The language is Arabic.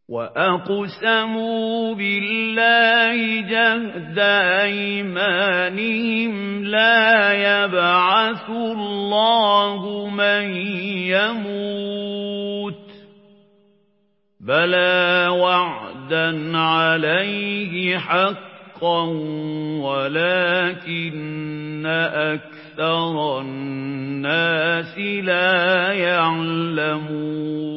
وَأَقْسَمُوا بِاللَّهِ جَهْدَ أَيْمَانِهِمْ لَا يَبْعَثُ اللَّهُ مَن يَمُوتُ ۚ بَلَىٰ وَعْدًا عَلَيْهِ حَقًّا وَلَٰكِنَّ أَكْثَرَ النَّاسِ لَا يَعْلَمُونَ